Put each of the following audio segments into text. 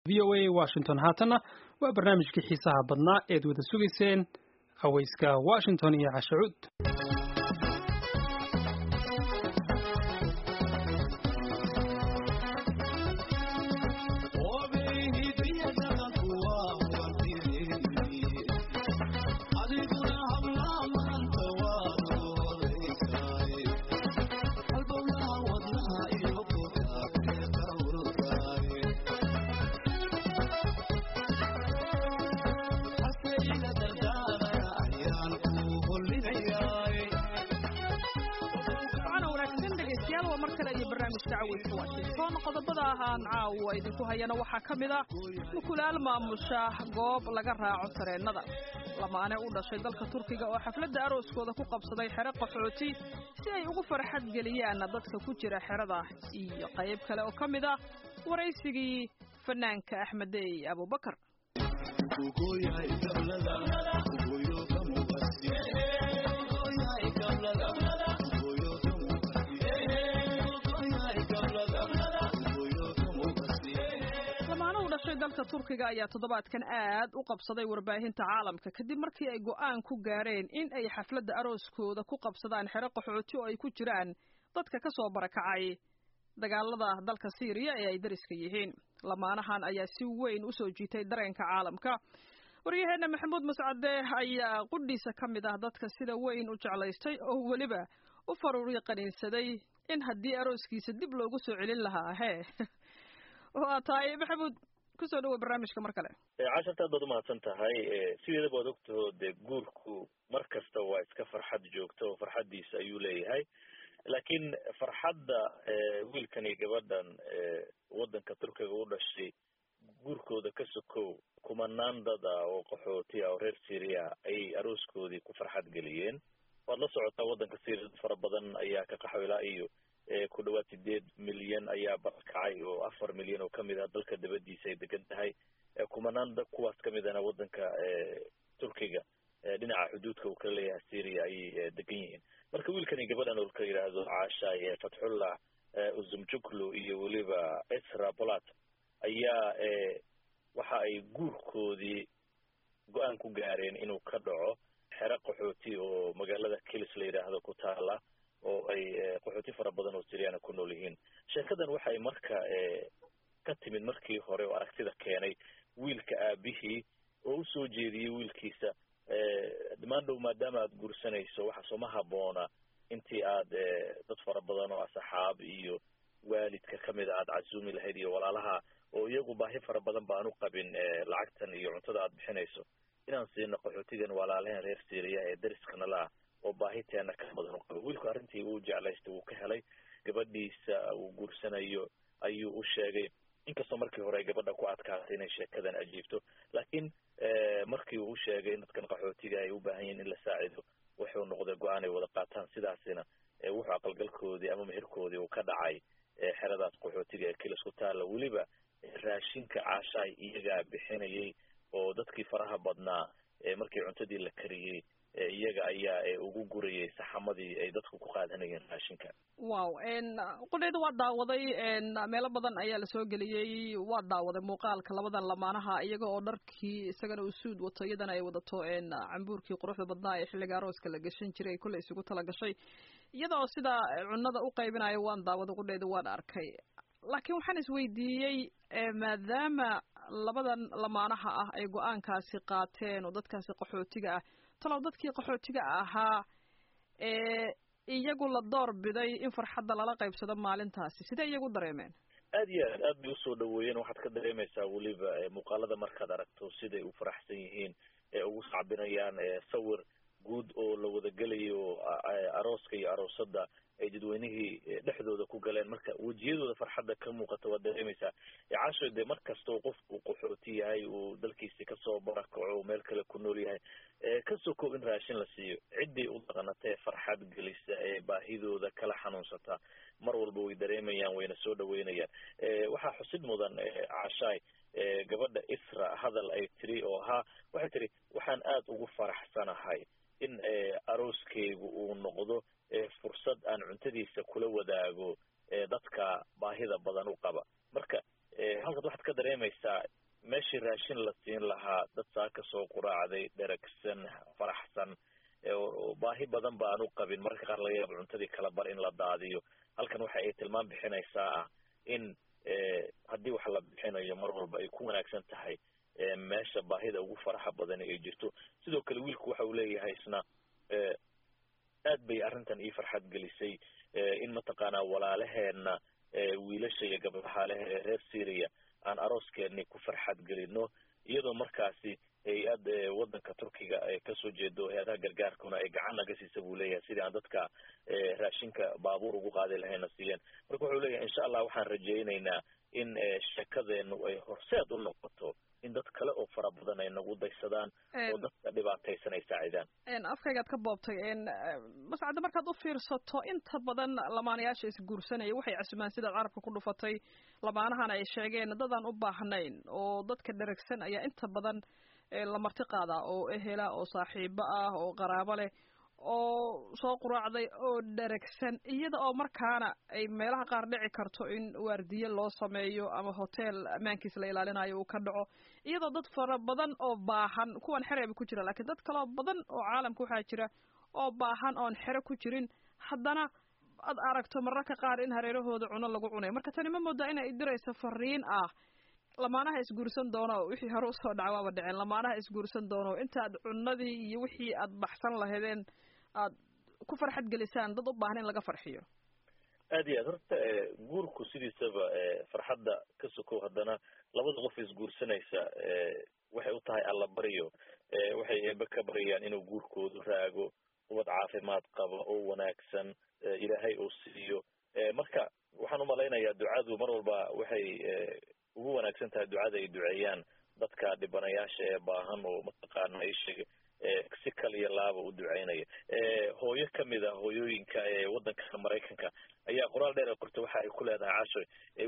VOA Washington haatana waa barnaamijkii xiisaha badnaa eed wada sugayseen hawayska Washington iyo Cashuud. qodobada ahaan caawa idinku hayana waxaa ka mid ah mukulaal maamusha goob laga raaco tareenada lamaane u dhashay dalka Turkiga oo xafladda arooskooda ku qabsaday xero qaxooti si ay ugu farxad geliyaan dadka ku jira xerada iyo qayb kale oo ka mid ah waraysigii fanaanka Axmed Abubakar. dalka Turkiga ayaa toddobaadkan aad u qabsaday warbaahinta caalamka kadib markii ay go'aan ku gaareen in ay xafladda arooskooda ku qabsadaan xero qaxooti oo ay ku jiraan dadka ka soo barakacay dagaalada dalka Syria ee ay dariska yihiin. lamaanahan ayaa si weyn u soo jiitay dareenka caalamka. waryaheena Maxamuud Mascade ayaa qudhiisa ka mid ah dadka sida weyn u jeclaystay oo waliba u faruuri qaniinsaday in haddii arooskiisa dib loogu soo celin lahaa oo taay Maxamuud kusoo dhawo barnaamijka mar kale. casharta dad ma hadsan tahay sideeda baad ogtahay de guurku markasta waa iska farxad joogto oo farxadiisa ayuu leeyahay laakiin farxadda wiilkan iyo gabadhan wadanka Turkiga u dhashay guurkooda ka sokow kumanaan dad oo qaxooti oo reer Syria ay arooskoodii ku farxad geliyeen. waad la socotaa wadanka Syria fara badan ayaa ka qaxwila iyo ku dhawaad 8 milyan ayaa barakacay oo 4 milyan oo kamid ah dalka dibadiisa ay degan tahay kumanaan dad kuwaas kamid ah wadanka Turkiga dhinaca xuduudka uu kala leeyahay Syria ay degan yihiin. marka wiilkan iyo gabadhan oo ka yiraahdo Aasha iyo Fathullah Uzumjuklu iyo waliba Esra Polat ayaa waxa ay guurkoodii go'aan ku gaareen inuu ka dhaco xero qaxooti oo magaalada Kilis la yiraahdo ku taala oo ay qaxooti fara badan oo Syriana ku nool yihiin. sheekadan waxay marka ka timid markii hore oo aragtida keenay wiilka aabihii oo u soo jeediyay wiilkiisa dhammaantood maadaama aad guursanayso waxa soo ma haboona intii aad dad fara badan oo asxaab iyo waalidka kamid aad casuumi lahayd iyo walaalaha oo iyagu baahi fara badan baan u qabin lacagtan iyo cuntada aad bixinayso inaan siino qaxootigan walaalahan reer Syria ee dariskana la oo baahiteena ka badan u qabo. wiilku arrintii uu jeclaystay uu ka helay gabadhiisa uu guursanayo ayuu u sheegay inkastoo markii hore gabadha ku adkaatay inay sheekadan ajiibto laakiin markii uu sheegay in dadkan qaxootiga ay u baahan yihiin in la saacido wuxuu noqday go'aan ay wada qaataan sidaasina wuxuu aqalgalkoodii ama meherkoodii uu ka dhacay xeradaas qaxootiga ee Kilis ku taala waliba raashinka Aasha iyaga bixinayay oo dadkii faraha badnaa markii cuntadii la kariyay iyaga ayaa ugu gurayay saxamadii ay dadku ku qaadanayeen raashinka. wow qodayda waa daawaday meelo badan ayaa la soo galiyay waa daawaday muuqaalka labadan lamaanaha iyaga oo dharkii isagana uu suud wato iyadana ay wadato cambuurkii quruxda badnaa ee xilliga arooska la gashan jiray kulay isugu tala gashay iyadoo sida cunada u qaybinayo waan daawaday qodayda waan arkay laakiin waxaan isweydiiyay maadaama labadan lamaanaha ah ay go'aankaasi qaateen oo dadkaasi qaxootiga ah talow dadkii qaxootiga ahaa iyagu la door biday in farxadda lala qaybsado maalintaasi sidee iyagu dareemeen? aad iyo aad bay usoo dhaweeyeen. waxaad ka dareemaysaa waliba muuqaalada markaad aragto siday u faraxsan yihiin ugu sacbinayaan sawir guud oo la wada gelayo arooska iyo aroosada ay dadweynihii dhexdooda ku galeen marka wajiyadooda farxadda ka muuqata waa dareemaysaa. caasho de markastoo qofku qaxooti yahay uu dalkiisa kasoo barakaco meel kale ku nool yahay kasoo koob in raashin la siiyo ciddii u dhaqanatay farxad gelisa ee baahidooda kala xanuunsata mar walba way dareemayaan wayna soo dhaweynayaan. waxaa xusid mudan Aasha gabadha Isra hadal ay tiri oo waxay tiri waxaan aad ugu faraxsanahay in arooskeygu uu noqdo fursad aan cuntadiisa kula wadaago dadka baahida badan u qaba. marka halkaad waxaad ka dareemaysaa meeshii raashin la siin lahaa dad saa ka soo quraacday dheragsan faraxsan baahi badan ba aan u qabin mararka qaar laga yaabo cuntadii kala bar in la daadiyo halkan waxa ay tilmaan bixinaysaa ah in haddii wax la bixinayo mar walba ay ku wanaagsan tahay meesha baahida ugu faraxa badan ay jirto sidoo kale wiilku waxa uu leeyahay isna aad bay arrintan ii farxad gelisay in mataqaanaa walaalaheena wiilasha iyo gabdhaha leh ee reer Syria aan arooskeeni ku farxad gelino iyadoo markaasi hay-ad wadanka Turkiga ay ka soo jeedo hay'adaha gargaarkuna ay gacan naga siisa buu leeyahay sidii aan dadka raashinka baabuur ugu qaadi lahayn siiyeen marka wuxuu leeyahay insha Allah waxaan rajaynaynaa in shaqadeenu ay horseed u noqoto in dad kale oo fara badan ay nagu daysadaan oo dadka dhibaataysan ay saacidaan afkaygaad ka boobtay mas'aada markaad u fiirsato inta badan lamaanayaasha isguursanaya waxay casumaan sida carabka ku dhufatay lamaanahan ay sheegeen dadaan u baahnayn oo dadka dheragsan ayaa inta badan la marti qaadaa oo ehela oo saaxiibo ah oo qaraabo leh oo soo quraacday oo dheragsan iyada oo markaana ay meelaha qaar dhici karto in waardiye loo sameeyo ama hotel ammaankiisa la ilaalinayo uu ka dhaco iyadoo dad fara badan oo baahan kuwan xereeba ku jira laakiin dad kaloo badan oo caalamka waxaa jira oo baahan oon xere ku jirin haddana aad aragto mararka qaar in hareerahooda cuno lagu cunay marka tani ma moodaa inay dirayso fariin ah lamaanaha isguursan doono wixii hore usoo dhaca waaba dhiceen lamaanaha isguursan doono intaad cunadii iyo wixii aad baxsan lahaydeen aad ku farxad gelisaan dad u baahan in laga farxiyo aad iyo aad horta guurku sidiisaba farxadda ka sokow haddana labada qof isguursanaysa waxay u tahay alla baryo waxay eebbe ka baryayaan inuu guurkoodu raago ubad caafimaad qaba oo wanaagsan ilaahay uu siiyo marka waxaan umalaynayaa ducadu mar walba waxay ugu wanaagsan tahay ducada ay duceeyaan dadka dhibanayaasha ee baahan oo mataqaana ay sheegay si kal iyo laaba u duceynaya hooyo kamid ah hooyooyinka ee wadanka Mareykanka ayaa qoraal dheer qortay waxa ay ku leedahay casho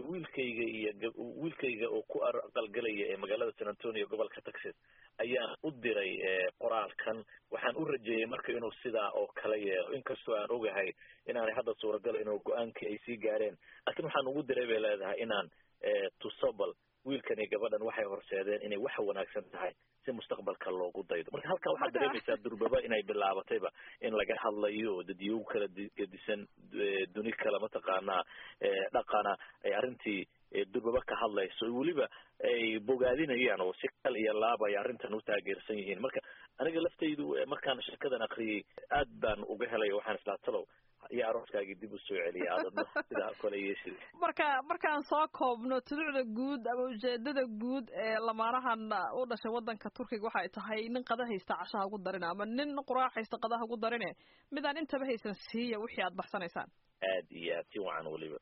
wiilkayga oo ku qalgalaya ee magaalada San Antonio gobolka Texas ayaa u diray qoraalkan waxaan u rajeeyay marka inuu sidaa oo kala yeelo inkastoo aan ogahay inaanay hadda suuragal inuu go'aankii ay sii gaareen laakiin waxaan ugu diray bay leedahay inaan tusabal wiilkani gabadhan waxay horseedeen inay wax wanaagsan tahay si mustaqbalka loogu daydo marka halka waxa dareemaysaa durbaba inay bilaabatayba in laga hadlayo dadiyuu kala gedisan duni kala mataqaana dhaqana ay arintii durbaba ka hadlayso waliba ay bogaadinayaan oo si kal iyo laaba ay arintan u taageersan yihiin marka aniga laftaydu markaan shirkadan aqriyay aad baan uga helay waxaan isla talow iyo arooskaagi dib u soo celiya aadna sida kale yeeshay markaan soo koobno tuducda guud ama ujeedada guud ee lamaanahan u dhashay wadanka Turkiga waxa ay tahay nin qada haysta cashaha ugu darin ama nin quraac haysta qadaha ugu darin midaan intaba haysan siiya wixii aad baxsanaysaan aad iyo aad si wacan waliba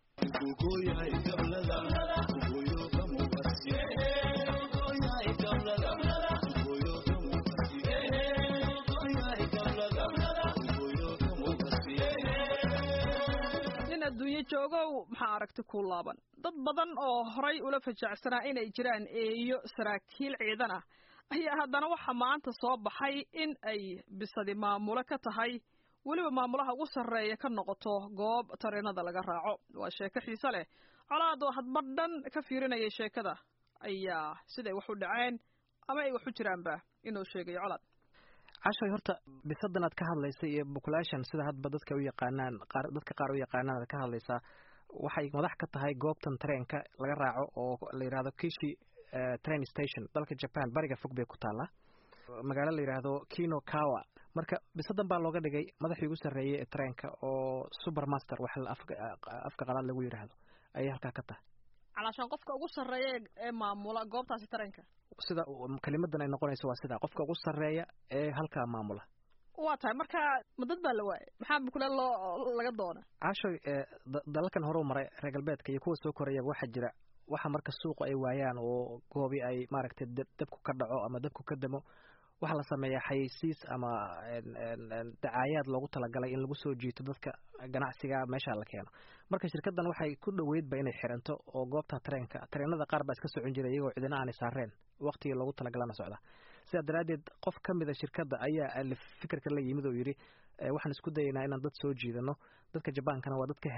adduunyo joogow maxaa aragti ku laaban dad badan oo horay ula fajacsanaa inay jiraan eeyo saraakiil ciidan ah ayaa haddana waxa maanta soo baxay in ay bisadi maamulo ka tahay weliba maamulaha ugu sarreeya ka noqoto goob tareenada laga raaco waa sheeko xiise leh colaadoo hadba dhan ka fiirinayay sheekada ayaa siday wax u dhaceen ama ay wax u jiraanba inuu sheegayo colaad cashay horta bisadan aad ka hadlaysa iyo population sida hadba dadka u yaqaanaan dadka qaar u yaqaanaan aad ka hadlaysaa waxay madax ka tahay goobtan tareenka laga raaco oo la yiraahdo Kishi train station dalka Japan bariga fog bay ku taala magaalo la yiraahdo Kinokawa marka bisadan baa looga dhigay madaxii ugu sareeyay ee tareenka oo supermaster waxa afka qalaad lagu yiraahdo ay halka ka tahay علشان قفك ugu sareeya ee maamula goobtaasi tareenka sida kalimadan ay noqonayso waa sida qofka ugu sareeya ee halka maamula waa tahay marka madad baa la waayay maxaa kula laga doona casho dalkan hore maray reer galbeedka iyo kuwa soo koraya waxa jira waxa marka suuqa ay waayaan oo goobi ay maaragtay dabku ka dhaco ama dabku ka damo waxa la sameeyaa xayeysiis ama dacaayad loogu talagalay in lagu soo jiito dadka ganacsiga meesha la keeno marka shirkadan waxay ku dhaweydba inay xiranto oo goobta tareenada qaar baa iska socon jiray iyagoo cidina aan saareen waqtiga loogu talagalana socda sida daraadeed qof kamid ah shirkada ayaa fikirka la yimid oo yiri waxaan isku dayaynaa inaan dad soo jiidano dadka Jabaankana waa dadka hela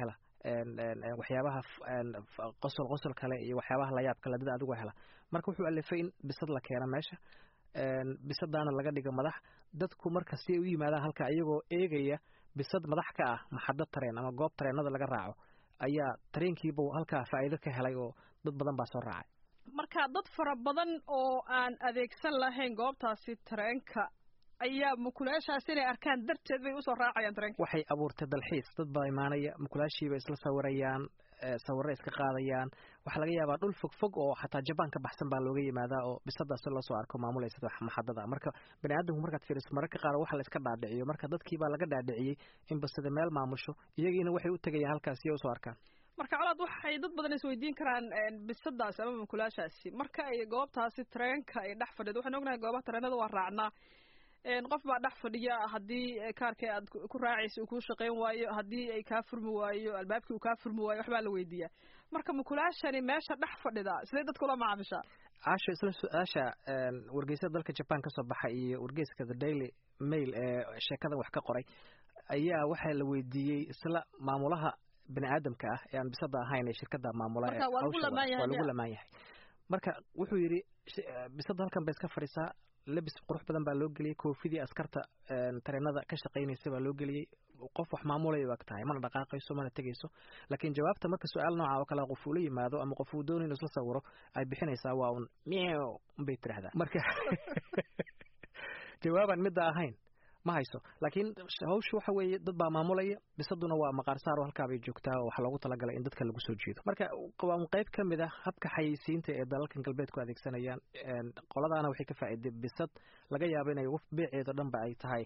waxyaabaha qosol kale iyo waxyaabaha layaab kale dad adigu hela marka wuxuu alifay in bisad la keeno meesha bisadaana laga dhigo madax dadku marka si ay u yimaadaan halka iyagoo eegaya bisad madax ka ah maxadad tareen ama goob tareenada laga raaco ayaa tareenkiiba halkaa faa'iido ka helay oo dad badan baa soo raacay marka dad fara badan oo aan adeegsan lahayn goobtaasi tareenka ayaa mukulaashaas inay arkaan darteed bay usoo raacayaan tareenka waxay abuurtay dalxiis dad baa imaanaya mukulaashiiba isla sawirayaan sawirro iska qaadayaan waxaa laga yaabaa dhul fog oo xataa Japan ka baxsan baa looga yimaadaa oo bisadaas loo soo arko maamulaysa maxadada marka bani aadamku markaad fiiriso mararka qaar waxa la iska dhaadhiciyo marka dadkii baa laga dhaadhiciyay in bisada meel maamusho iyagiina waxay u tagayaan halkaas si ay u soo arkaan marka colaad waxay dad badan isweydiin karaan bisadaas ama mukulaashaasi marka ay goobtaasi tareenka ay dhex fadhido waxaan ognahay goobaha tareenada waa raacnaa qof baa dhex fadhiya haddii kaarkii aad ku raacaysa uu kuu shaqayn waayo haddii ay kaa furmi waayo albaabkii uu kaa furmi waayo waxbaa la weydiiyaa marka mukulaashani meesha dhex fadhida sidee dadka ula macaamishaa caasho isla su-aasha wargeysyada dalka Japan ka soo baxa iyo wargeyska The Daily Mail ee sheekadan wax ka qoray ayaa waxaa la weydiiyey isla maamulaha bani aadamka ah ee aan bisada ahayn ee shirkadda maamula ee waa lagu lamaan yahay marka wuxuu yidhi bisada halkan bay iska fadhisaa labis qurux badan baa loo geliyay koofidii askarta tareenada ka shaqeynaysa baa loo geliyay qof wax maamulay waa tahay mana dhaqaaqayso mana tagayso laakiin jawaabta marka su'aal nooca oo kale qof uu la yimaado ama qof uu doonayo inuu isla sawiro ay bixinaysaa waa un meow bay tiraahdaa marka jawaaban mid ahayn ma hayso laakiin hawshu waxa weeye dad baa maamulaya bisaduna waa maqaar saar oo halka bay joogtaa oo waxa loogu talagalay in dadka lagu soo jeedo marka waa qayb kamid ah habka xayeysiinta ee dalalkan galbeedku adeegsanayaan qoladaana waxay ka faa'iiday bisad laga yaabo inay beeceedo dhanba ay tahay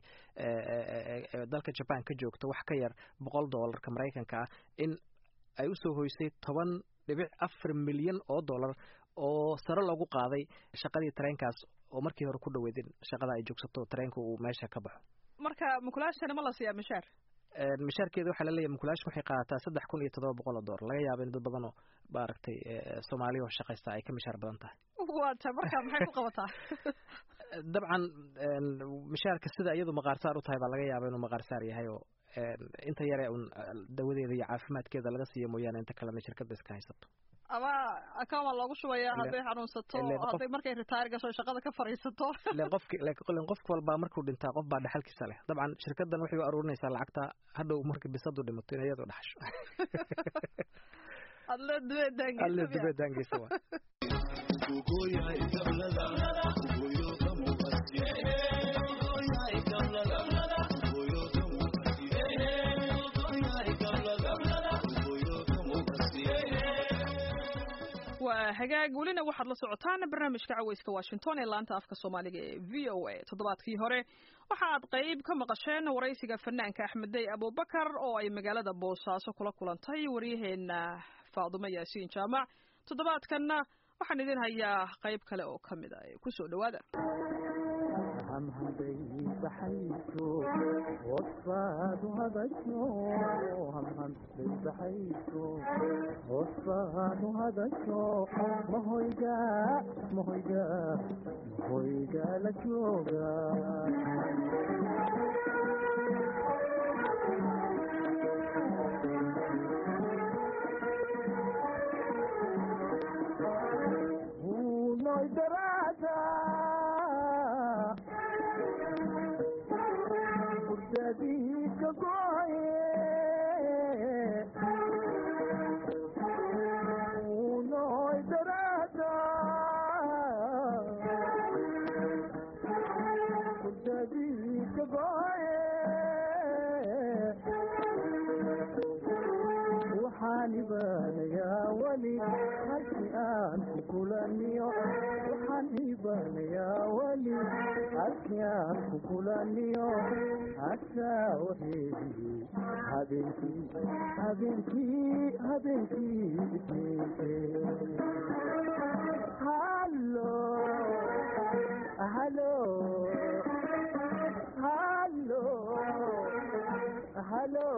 dalka Japan ka joogto wax ka yar $100 Mareykanka ah in ay u soo hoysay 10.4 milyan oo dollar oo sare loogu qaaday shaqadii tareenkaas oo markii hore ku dhaweedin shaqada ay joogsato tareenku uu meesha ka baxo marka mukulaashana ma la siiyaa mishaar mishaarkeedu waxa la leeyahay mukulaashku waxay qaadataa $3,700 laga yaabo in dad badan oo baaragtay Soomaaliya oo shaqaysta ay ka mishaar badan tahay waata marka maxay ku qabataa dabcan mishaarka sida iyadu maqaar saar u tahay baa laga yaabaa inuu maqaar saar yahay oo inta yare un dawadeeda iyo caafimaadkeeda laga siiyo mooyaane inta kalena shirkadda iska haysato ama akama loogu shubaya hadday xanuunsato hadday markay retire gasho shaqada ka fariisato qof walba markuu dhintaa qof baa dhaxalkiisa leh dabcan shirkaddan waxay u aruurinaysaa lacagta hadhow markii bisadu dhimato in iyadu dhaxasho adle dubeedaangeysa waa hagaag welina waxaad la socotaan barnaamijka caweyska Washington ee laanta afka Soomaaliga ee VOA toddobaadkii hore waxaad qayb ka maqasheen waraysiga fanaanka Axmed Day Abubakar oo ay magaalada Boosaaso kula kulantay wariyaheena Faadumo Yaasiin Jaamac toddobaadkanna waxaan idin hayaa qayb kale oo kamid ah ku soo dhawaada بحيثو وصفاد هدشو هم بحيثو وصفاد هدشو مهيجا لجوغا ونوي دراسة ديك قايه ونوي دراتا ديك قايه وحانبان يا ولي أشياء كلانيو وحانبان يا ولي أشياء كلانيو حتى وحيدي هبنتي هالو هالو هالو هالو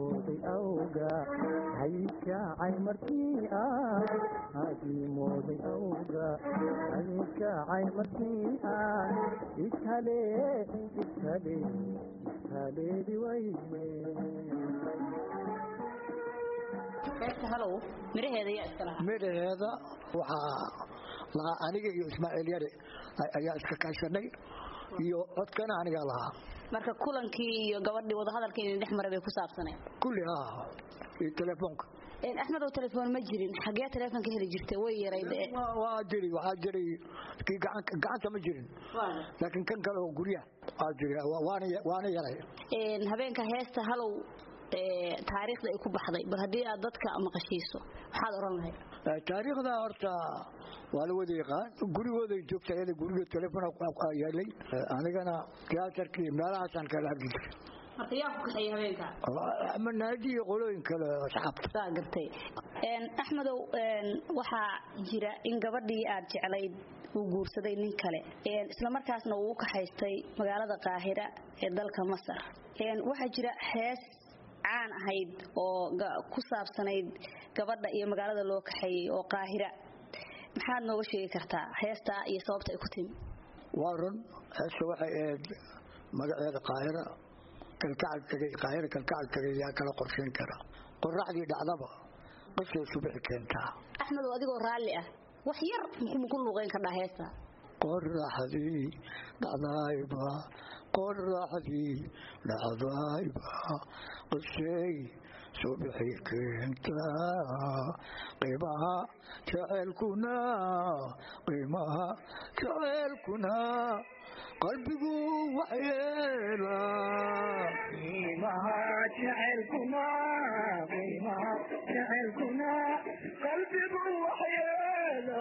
هادي موضي kalgacay masiixa iskaleedi wayne heesta halow miraheeda yaa iska lahaa miraheeda waxaa lahaa aniga iyo Ismaaciil Yare ayaa iska kaashanay iyo codkana aniga lahaa marka kulankii iyo gabadhii wada hadalkii dhex maray bay ku saabsaneen kulli iyo telefoonka Axmed oo telefoon ma jirin xagee telefoonka heli jirtay way yarayde waa jiray kii gacanta ma jirin laakiin kan kale oo guriyaha jiray waana yaray habeenka heesta halow taariikhda ay ku baxday bal hadii aad dadka maqashiiso waxaad oran lahayd taariikhda horta waa la wada yaqaan gurigooda joogtay guriga telefoon yaalay anigana tiyaatarkii meelahaasaan kala hadli jiray marka yaa ku kaxay habeenka ama naadi qolooyin kale asxaabta saa gartay Axmedow waxa jira in gabadhii aad jeclayd uu guursaday nin kale isla markaasna uu ka haystay magaalada Qaahira ee dalka Masar waxa jira hees caan ahayd oo ku saabsanayd gabadha iyo magaalada loo kaxeeyay oo Qaahira maxaad nooga sheegi kartaa heesta iyo sababta ay ku timi warun heesta waxay magaceeda Qaahira kalkacal tagay yaa kala qorsheyn kara qoraxdii dhacdaba qisay subax keentaa Axmed adigoo raalli ah wax yar muxuu ku luqeyn ka dhaheesta qoraxdii dhacdayba qisay subax keentaa qiimaha jaceylkuna qalbigu waxyeela qiimaha jaceylkuna qalbigu waxyeela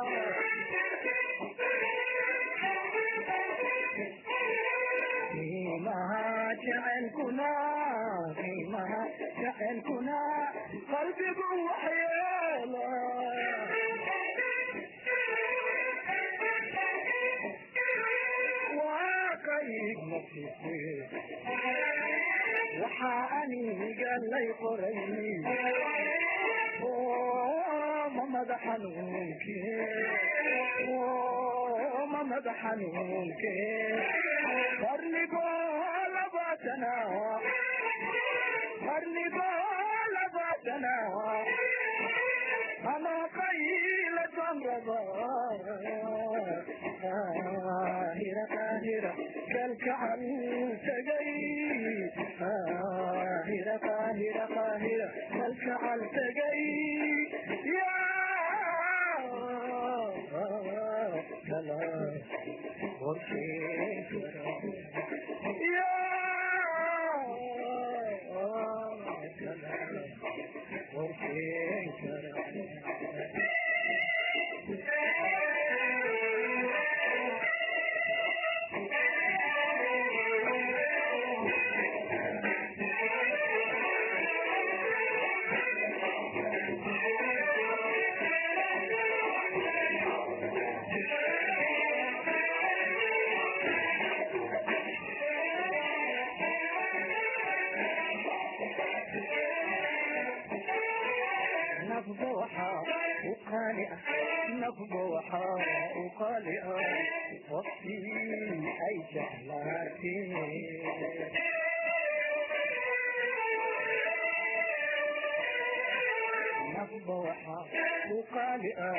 qiimaha jaceylkuna qalbigu waxyeela waxaa aniga lay qoray ma madax xanuunke qarnigoo labaatana ama qayla damraba qaahira kalkacal tagay qaahira kalkacal tagay وقتي أي جهلاتي نفضوحة وقالئة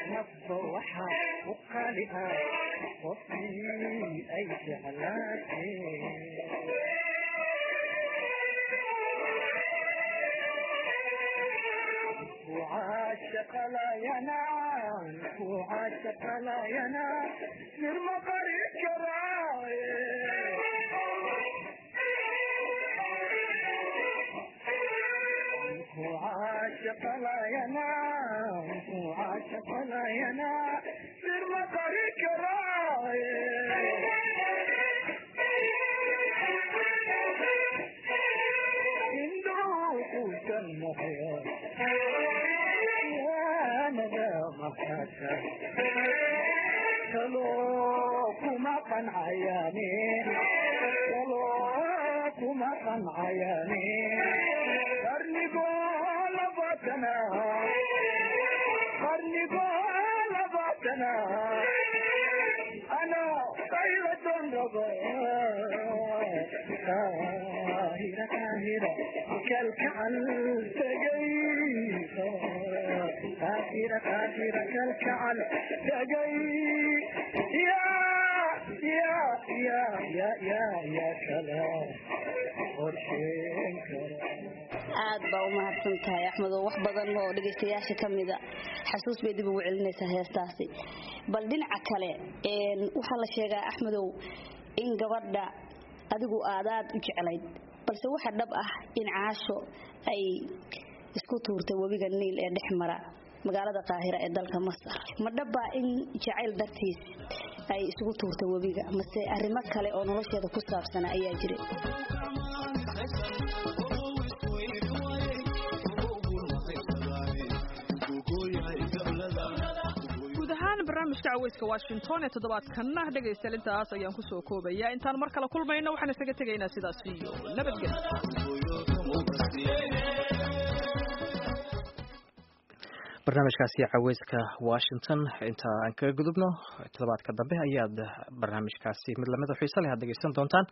وقتي أي جهلاتي وعاشق لا ينام سر مقري الكرايم وعاشق لا ينام سر مقري الكرايم صندوق المحيا سلوكما قنعياني قرني قول باتنا قاهرة قاهرة كالكعل تجي قاهرة قاهرة كالكعل تجي يا يا يا يا يا يا كلام ورشين كلام aad baa u mahadsan tahay axmed oo wax badan oo dhageystayaasha kamida xasuus bay dib ugu celinaysaa heestaasi bal dhinaca kale waxa la sheegaa axmedow in gabadha adigu aadaad u jeclayd balse waxa dhab ah in caasho ay isku tuurtay wabiga Niil ee dhexmara magaalada Qaahira ee dalka Masar ma dhaba in jacayl dartiis ay isku tuurtay wabiga mase arrimo kale oo nolosheeda ku saabsan ayaa jiray barnaamijka caweyska Washington ee toddobaadkanna dhageystayaal intaas ayaan ku soo koobayaa intaan mar kale kulmayno waxaan isaga tegaynaa sidaas iyo nabadgelyo barnaamijkaasi caweyska Washington inta aan kaga gudubno toddobaadka dambe ayaad barnaamijkaasi mid lamid ah xiiso leh dhageysan doontaan